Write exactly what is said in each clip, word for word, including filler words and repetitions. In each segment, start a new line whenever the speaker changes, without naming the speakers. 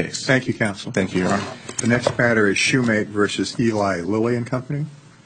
case.
Thank you, counsel.
Thank you, Your Honor.
The next matter is Shoemake versus Eli Lilly and Company.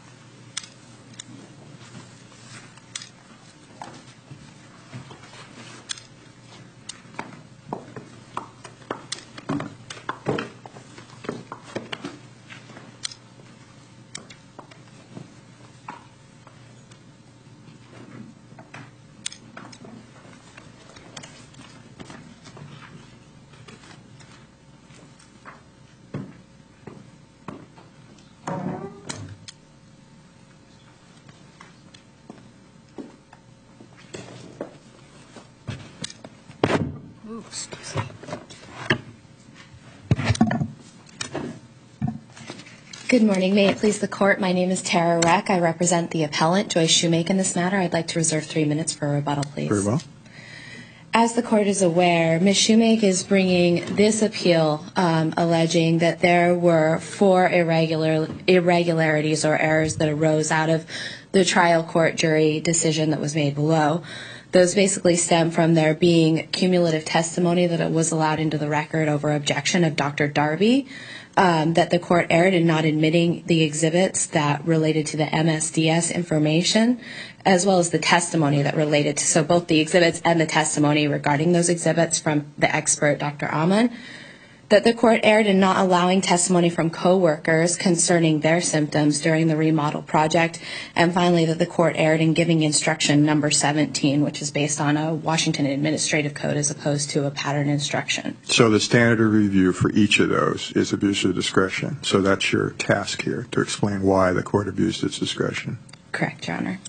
Good morning. May it please the court, my name is Tara Reck. I represent the appellant, Joyce Shoemake, in this matter. I'd like to reserve three minutes for rebuttal, please.
Very well.
As the court is aware, Miz Shoemake is bringing this appeal um, alleging that there were four irregular irregularities or errors that arose out of the trial court jury decision that was made below. Those basically stem from there being cumulative testimony that was allowed into the record over objection of Doctor Darby, um, that the court erred in not admitting the exhibits that related to the M S D S information, as well as the testimony that related to, so both the exhibits and the testimony regarding those exhibits from the expert, Doctor Amon. That the court erred in not allowing testimony from co-workers concerning their symptoms during the remodel project. And finally, that the court erred in giving instruction number seventeen, which is based on a Washington Administrative Code as opposed to a pattern instruction.
So the standard of review for each of those is abuse of discretion. So that's your task here, to explain why the court abused its discretion.
Correct, Your Honor.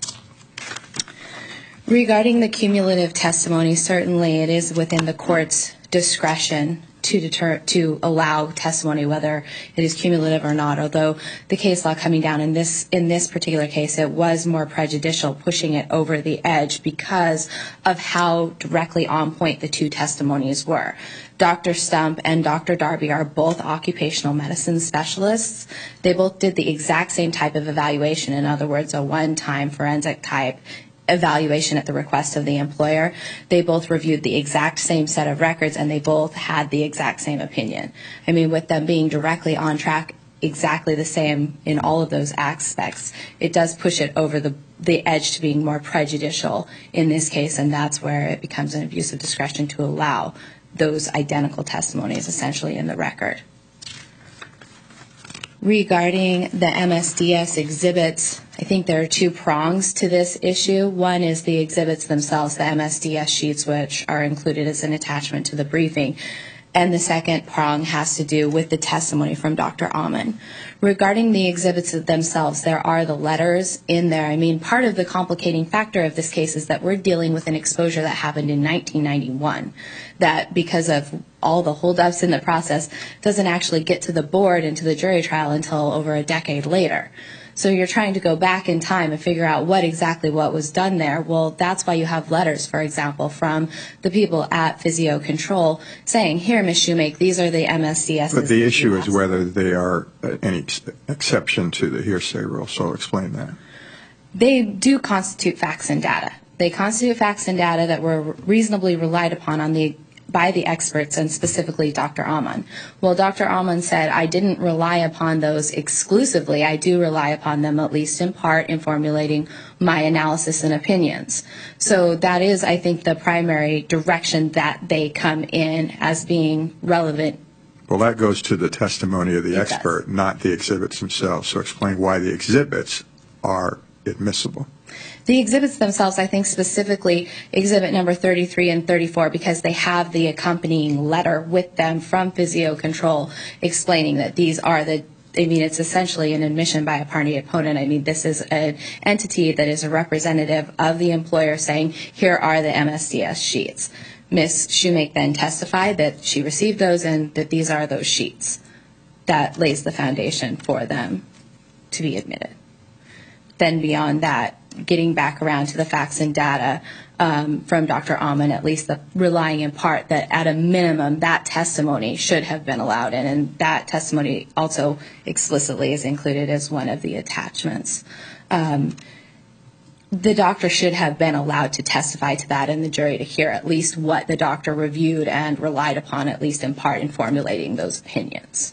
Regarding the cumulative testimony, certainly it is within the court's discretion to deter to allow testimony, whether it is cumulative or not. Although the case law coming down in this in this particular case, it was more prejudicial, pushing it over the edge because of how directly on point the two testimonies were. Doctor Stump and Doctor Darby are both occupational medicine specialists. They both did the exact same type of evaluation. In other words, a one-time forensic type evaluation at the request of the employer. They both reviewed the exact same set of records, and they both had the exact same opinion. I mean, with them being directly on track, exactly the same in all of those aspects, it does push it over the, the edge to being more prejudicial in this case, and that's where it becomes an abuse of discretion to allow those identical testimonies essentially in the record. Regarding the M S D S exhibits, I think there are two prongs to this issue. One is the exhibits themselves, the M S D S sheets, which are included as an attachment to the briefing. And the second prong has to do with the testimony from Doctor Amon. Regarding the exhibits themselves, there are the letters in there. I mean, part of the complicating factor of this case is that we're dealing with an exposure that happened in nineteen ninety-one, that because of all the holdups in the process doesn't actually get to the board and to the jury trial until over a decade later. So you're trying to go back in time and figure out what exactly what was done there. Well, that's why you have letters, for example, from the people at Physio Control saying, here, Miz Shoemake, these are the M S D Ss.
But the issue is whether they are any ex exception to the hearsay rule, so explain that.
They do constitute facts and data. They constitute facts and data that were reasonably relied upon on the by the experts, and specifically Doctor Amon. Well, Doctor Amon said, I didn't rely upon those exclusively. I do rely upon them, at least in part, in formulating my analysis and opinions. So that is, I think, the primary direction that they come in as being relevant.
Well, that goes to the testimony of the
It
expert,
does.
not the exhibits themselves. So explain why the exhibits are admissible.
The exhibits themselves, I think specifically exhibit number thirty-three and thirty-four, because they have the accompanying letter with them from Physio Control explaining that these are the, I mean, it's essentially an admission by a party opponent. I mean, this is an entity that is a representative of the employer saying, here are the M S D S sheets. Miz Shoemake then testified that she received those and that these are those sheets. That lays the foundation for them to be admitted. Then beyond that, getting back around to the facts and data um, from Doctor Amon, at least the, relying in part that at a minimum that testimony should have been allowed in, and that testimony also explicitly is included as one of the attachments. Um, the doctor should have been allowed to testify to that and the jury to hear at least what the doctor reviewed and relied upon, at least in part, in formulating those opinions.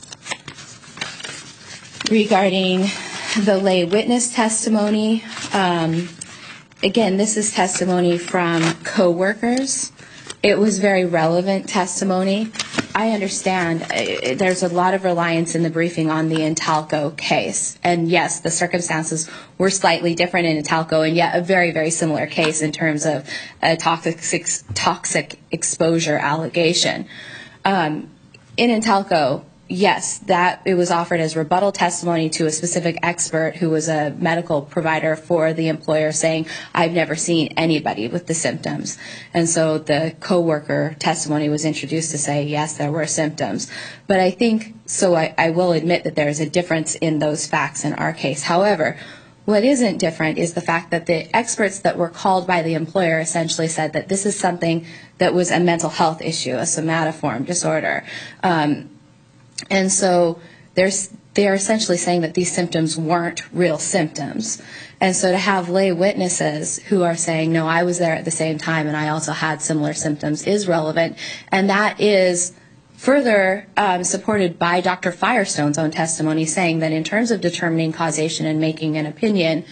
Regarding the lay witness testimony, um, again, this is testimony from co-workers. It was very relevant testimony. I understand uh, there's a lot of reliance in the briefing on the Intalco case. And yes, the circumstances were slightly different in Intalco, and yet a very, very similar case in terms of a toxic, toxic exposure allegation. Um, in Intalco, yes, that it was offered as rebuttal testimony to a specific expert who was a medical provider for the employer saying, I've never seen anybody with the symptoms. And so the co-worker testimony was introduced to say, yes, there were symptoms. But I think, so I, I will admit that there is a difference in those facts in our case. However, what isn't different is the fact that the experts that were called by the employer essentially said that this is something that was a mental health issue, a somatoform disorder. Um, And so there's, they're essentially saying that these symptoms weren't real symptoms. And so to have lay witnesses who are saying, no, I was there at the same time and I also had similar symptoms is relevant. And that is further um, supported by Doctor Firestone's own testimony, saying that in terms of determining causation and making an opinion,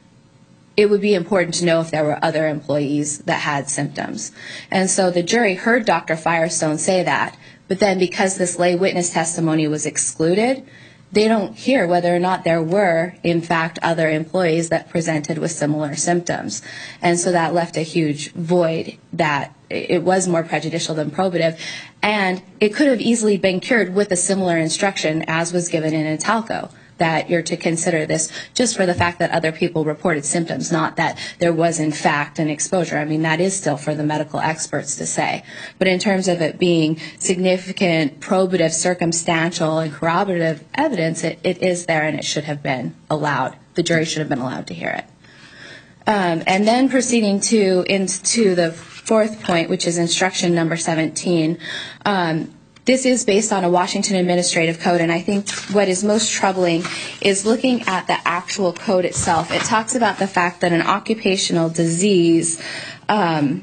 it would be important to know if there were other employees that had symptoms. And so the jury heard Doctor Firestone say that. But then because this lay witness testimony was excluded, they don't hear whether or not there were, in fact, other employees that presented with similar symptoms. And so that left a huge void that it was more prejudicial than probative. And it could have easily been cured with a similar instruction as was given in Intalco, that you're to consider this just for the fact that other people reported symptoms, not that there was, in fact, an exposure. I mean, that is still for the medical experts to say. But in terms of it being significant, probative, circumstantial, and corroborative evidence, it, it is there and it should have been allowed. The jury should have been allowed to hear it. Um, and then proceeding to into the fourth point, which is instruction number seventeen, um, this is based on a Washington Administrative Code, and I think what is most troubling is looking at the actual code itself. It talks about the fact that an occupational disease, um,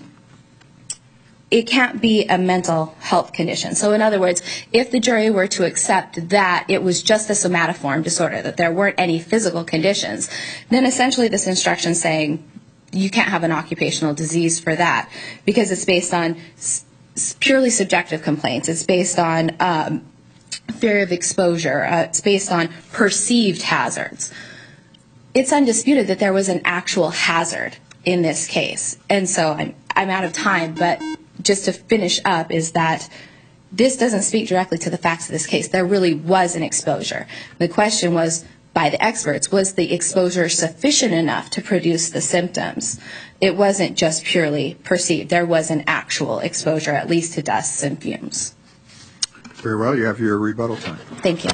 it can't be a mental health condition. So in other words, if the jury were to accept that it was just a somatoform disorder, that there weren't any physical conditions, then essentially this instruction is saying you can't have an occupational disease for that because it's based on purely subjective complaints. It's based on um, fear of exposure. Uh, it's based on perceived hazards. It's undisputed that there was an actual hazard in this case. And so I'm, I'm out of time, but just to finish up is that this doesn't speak directly to the facts of this case. There really was an exposure. The question was, by the experts, was the exposure sufficient enough to produce the symptoms? It wasn't just purely perceived. There was an actual exposure, at least to dust and fumes.
Very well. You have your rebuttal time.
Thank you.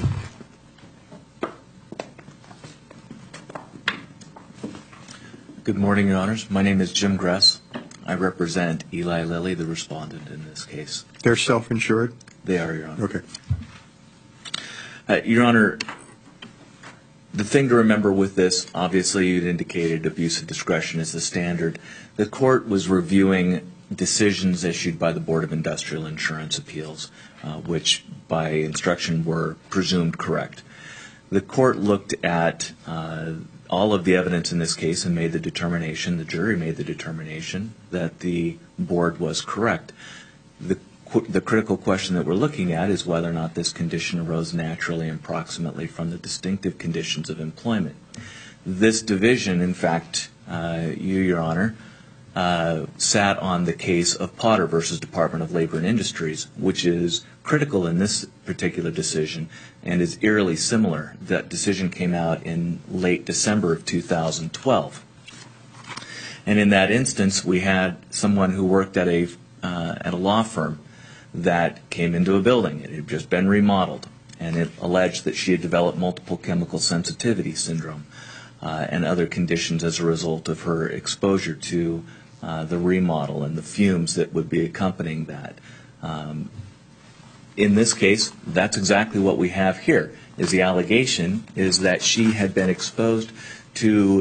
Good morning, Your Honors. My name is Jim Gress. I represent Eli Lilly, the respondent in this case.
They're self-insured?
They are, Your Honor.
Okay.
Uh, Your Honor, the thing to remember with this, obviously you'd indicated abuse of discretion is the standard. The court was reviewing decisions issued by the Board of Industrial Insurance Appeals, uh, which by instruction were presumed correct. The court looked at uh, all of the evidence in this case and made the determination, the jury made the determination, that the board was correct. The The critical question that we're looking at is whether or not this condition arose naturally and proximately from the distinctive conditions of employment. This division, in fact, uh, you, Your Honor, uh, sat on the case of Potter versus Department of Labor and Industries, which is critical in this particular decision and is eerily similar. That decision came out in late December of two thousand twelve. And in that instance, we had someone who worked at a, uh, at a law firm that came into a building. It had just been remodeled, and it alleged that she had developed multiple chemical sensitivity syndrome uh, and other conditions as a result of her exposure to uh, the remodel and the fumes that would be accompanying that. Um, in this case, that's exactly what we have here, is the allegation is that she had been exposed to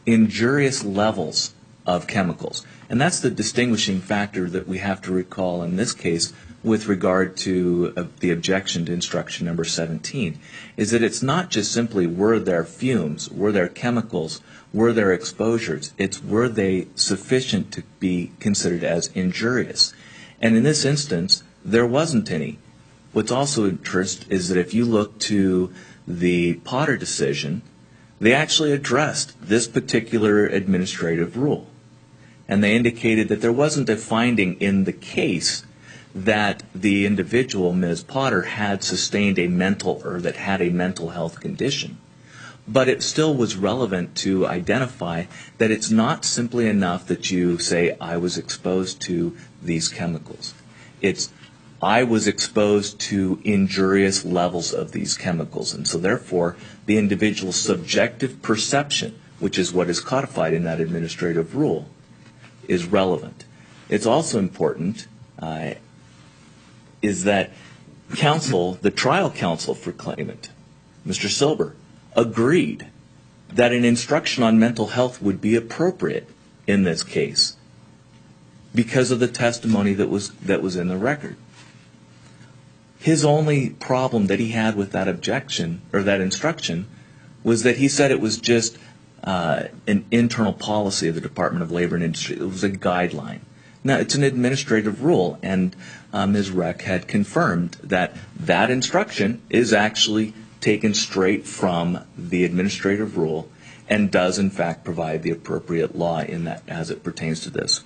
injurious levels of chemicals. And that's the distinguishing factor that we have to recall in this case with regard to uh, the objection to instruction number seventeen, is that it's not just simply were there fumes, were there chemicals, were there exposures, it's were they sufficient to be considered as injurious. And in this instance, there wasn't any. What's also interesting is that if you look to the Potter decision, they actually addressed this particular administrative rule. And they indicated that there wasn't a finding in the case that the individual, Miz Potter, had sustained a mental or that had a mental health condition. But it still was relevant to identify that it's not simply enough that you say, I was exposed to these chemicals. It's, I was exposed to injurious levels of these chemicals. And so therefore, the individual's subjective perception, which is what is codified in that administrative rule, is relevant. It's also important uh, is that counsel, the trial counsel for claimant, Mister Silber, agreed that an instruction on mental health would be appropriate in this case because of the testimony that was that was in the record. His only problem that he had with that objection or that instruction was that he said it was just uh, an internal policy of the Department of Labor and Industry. It was a guideline. Now, it's an administrative rule, and uh, Miz Reck had confirmed that that instruction is actually taken straight from the administrative rule and does, in fact, provide the appropriate law in that as it pertains to this.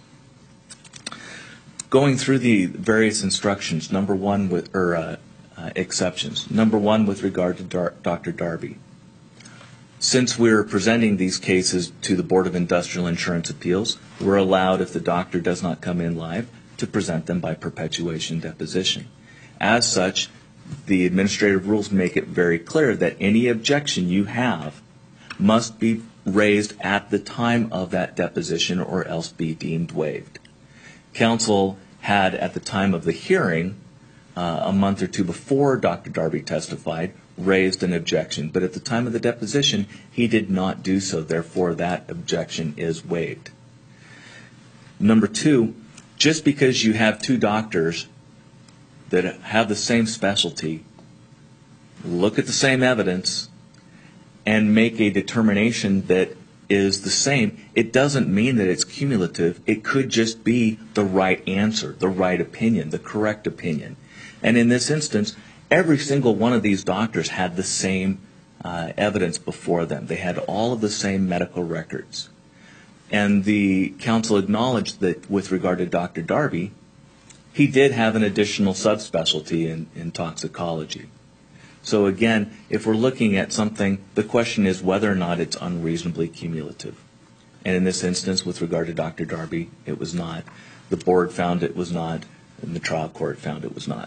Going through the various instructions, number one with or uh, uh, exceptions. Number one with regard to Dar- Doctor Darby. Since we're presenting these cases to the Board of Industrial Insurance Appeals, we're allowed, if the doctor does not come in live, to present them by perpetuation deposition. As such, the administrative rules make it very clear that any objection you have must be raised at the time of that deposition or else be deemed waived. Counsel had, at the time of the hearing, uh, a month or two before Doctor Darby testified, raised an objection. But at the time of the deposition, he did not do so. Therefore, that objection is waived. Number two, just because you have two doctors that have the same specialty, look at the same evidence, and make a determination that is the same, it doesn't mean that it's cumulative. It could just be the right answer, the right opinion, the correct opinion. And in this instance, every single one of these doctors had the same uh, evidence before them. They had all of the same medical records. And the counsel acknowledged that with regard to Doctor Darby, he did have an additional subspecialty in, in toxicology. So again, if we're looking at something, the question is whether or not it's unreasonably cumulative. And in this instance, with regard to Doctor Darby, it was not. The board found it was not, and the trial court found it was not.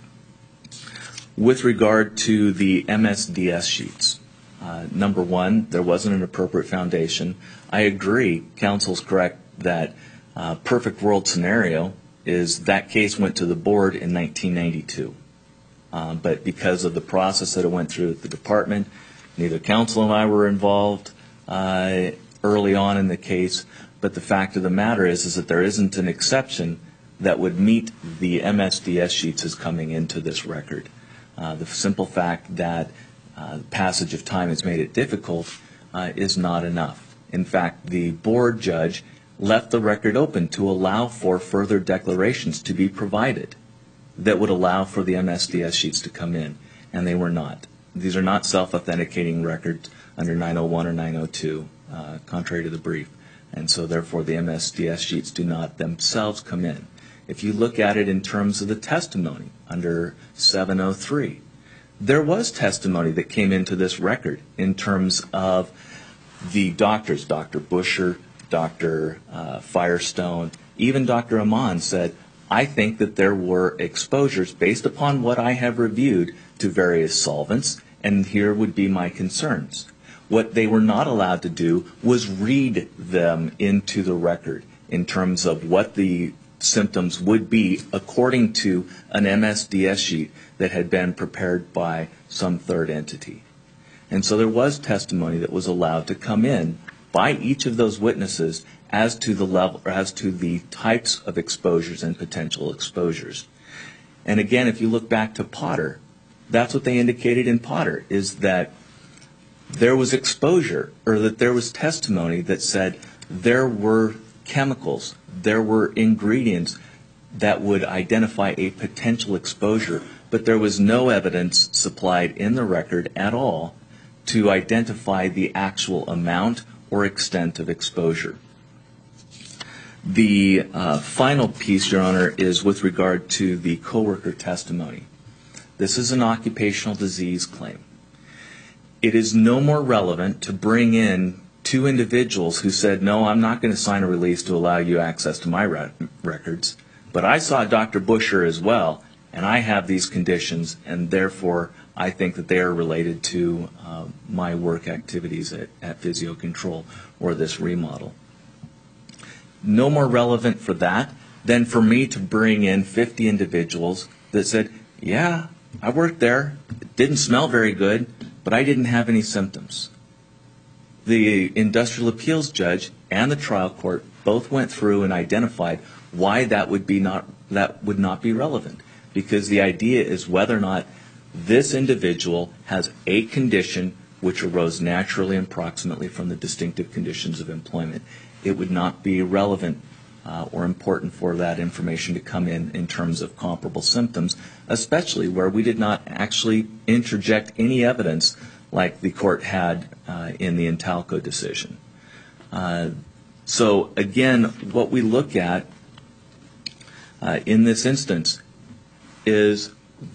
With regard to the M S D S sheets, uh, number one, there wasn't an appropriate foundation. I agree, counsel's correct that uh, perfect world scenario is that case went to the board in nineteen ninety-two. Uh, but because of the process that it went through at the department, neither counsel and I were involved uh, early on in the case. But the fact of the matter is, is that there isn't an exception that would meet the M S D S sheets as coming into this record. Uh, the simple fact that uh, passage of time has made it difficult uh, is not enough. In fact, the board judge left the record open to allow for further declarations to be provided that would allow for the M S D S sheets to come in, and they were not. These are not self-authenticating records under nine oh one or nine oh two, uh, contrary to the brief, and so therefore the M S D S sheets do not themselves come in. If you look at it in terms of the testimony under seven oh three, there was testimony that came into this record in terms of the doctors, Doctor Busher, Doctor Uh, Firestone, even Doctor Amon said, I think that there were exposures based upon what I have reviewed to various solvents, and here would be my concerns. What they were not allowed to do was read them into the record in terms of what the symptoms would be according to an M S D S sheet that had been prepared by some third entity. And so there was testimony that was allowed to come in by each of those witnesses as to the level, or as to the types of exposures and potential exposures. And again, if you look back to Potter, that's what they indicated in Potter, is that there was exposure, or that there was testimony that said there were chemicals, there were ingredients that would identify a potential exposure, but there was no evidence supplied in the record at all to identify the actual amount or extent of exposure. The uh, final piece, Your Honor, is with regard to the coworker testimony. This is an occupational disease claim. It is no more relevant to bring in two individuals who said, no, I'm not going to sign a release to allow you access to my re- records, but I saw Doctor Busher as well, and I have these conditions, and therefore I think that they are related to uh, my work activities at, at Physio Control or this remodel. No more relevant for that than for me to bring in fifty individuals that said, yeah, I worked there, it didn't smell very good, but I didn't have any symptoms. The industrial appeals judge and the trial court both went through and identified why that would be not that would not be relevant, because the idea is whether or not this individual has a condition which arose naturally and proximately from the distinctive conditions of employment. It would not be relevant uh, or important for that information to come in in terms of comparable symptoms, especially where we did not actually interject any evidence like the court had uh, in the Intalco decision. Uh, so again, what we look at uh, in this instance is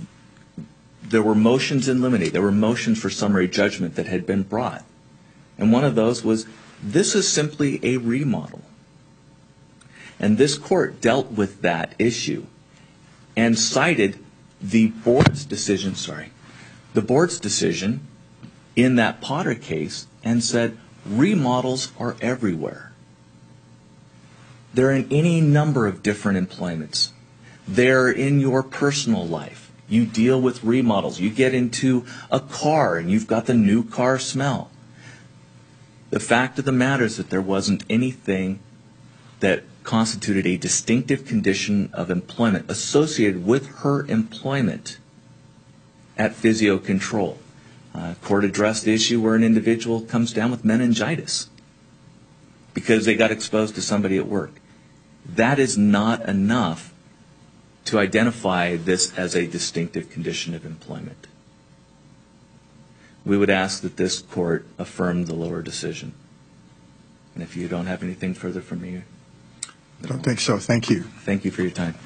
there were motions in limine, there were motions for summary judgment that had been brought. And one of those was, this is simply a remodel. And this court dealt with that issue and cited the board's decision, sorry, the board's decision in that Potter case and said, remodels are everywhere. They're in any number of different employments. They're in your personal life. You deal with remodels. You get into a car and you've got the new car smell. The fact of the matter is that there wasn't anything that constituted a distinctive condition of employment associated with her employment at Physio Control. Uh, court addressed the issue where an individual comes down with meningitis because they got exposed to somebody at work. That is not enough to identify this as a distinctive condition of employment. We would ask that this court affirm the lower decision. And if you don't have anything further from me,
I don't think so. Thank you.
Thank you for your time.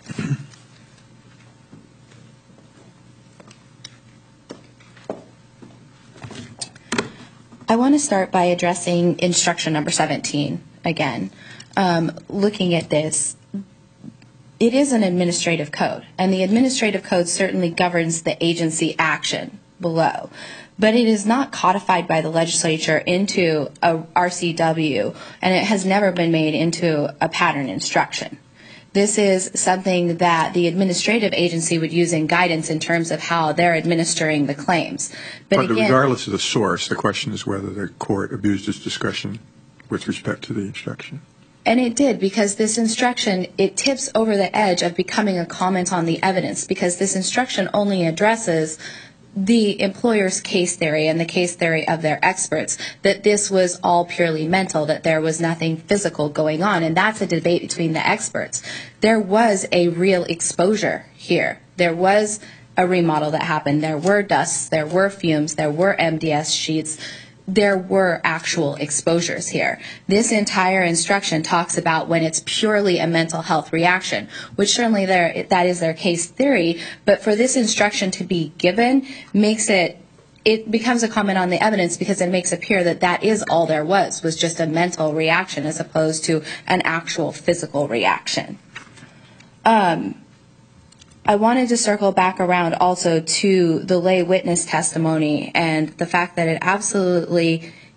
I want to start by addressing instruction number seventeen again. Um, looking at this, it is an administrative code, and the administrative code certainly governs the agency action below. But it is not codified by the legislature into a R C W, and it has never been made into a pattern instruction. This is something that the administrative agency would use in guidance in terms of how they're administering the claims. But,
But
again,
regardless of the source, the question is whether the court abused its discretion with respect to the instruction.
and it did, because this instruction, it tips over the edge of becoming a comment on the evidence, because this instruction only addresses the employer's case theory and the case theory of their experts, that this was all purely mental, that there was nothing physical going on. And that's a debate between the experts. There was a real exposure here. There was a remodel that happened. There were dusts, there were fumes, there were M D S sheets. There were actual exposures here. This entire instruction talks about when it's purely a mental health reaction, which certainly there, that is their case theory, but for this instruction to be given makes it, it becomes a comment on the evidence, because it makes it appear that that is all there was, was just a mental reaction as opposed to an actual physical reaction. Um, I wanted to circle back around also to the lay witness testimony and the fact that it absolutely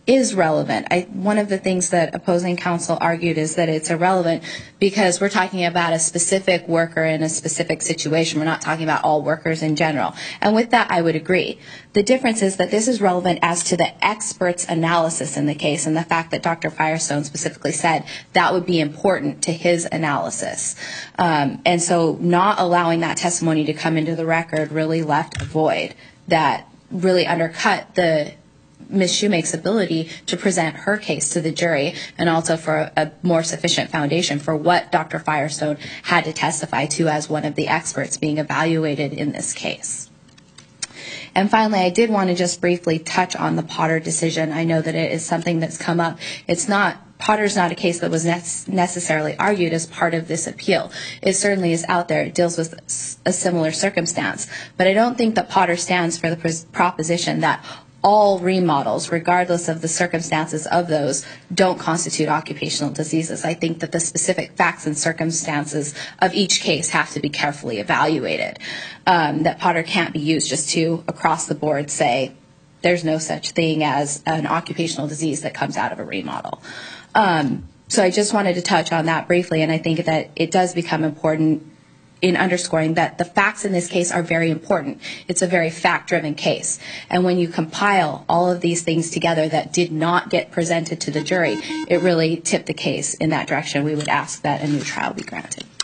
is relevant. I, one of the things that opposing counsel argued is that it's irrelevant because we're talking about a specific worker in a specific situation. We're not talking about all workers in general. And with that, I would agree. The difference is that this is relevant as to the expert's analysis in the case and the fact that Doctor Firestone specifically said that would be important to his analysis. Um, and so not allowing that testimony to come into the record really left a void that really undercut the Miz Shoemake's ability to present her case to the jury and also for a, a more sufficient foundation for what Doctor Firestone had to testify to as one of the experts being evaluated in this case. And finally, I did want to just briefly touch on the Potter decision. I know that it is something that's come up. It's not Potter's not a case that was ne- necessarily argued as part of this appeal. It certainly is out there. It deals with a similar circumstance. But I don't think that Potter stands for the pres- proposition that all remodels, regardless of the circumstances of those, don't constitute occupational diseases. I think that the specific facts and circumstances of each case have to be carefully evaluated. Um, that Potter can't be used just to, across the board, say there's no such thing as an occupational disease that comes out of a remodel. Um, so I just wanted to touch on that briefly, and I think that it does become important in underscoring that the facts in this case are very important. It's a very fact-driven case. And when you compile all of these things together that did not get presented to the jury, it really tipped the case in that direction. We would ask that a new trial be granted.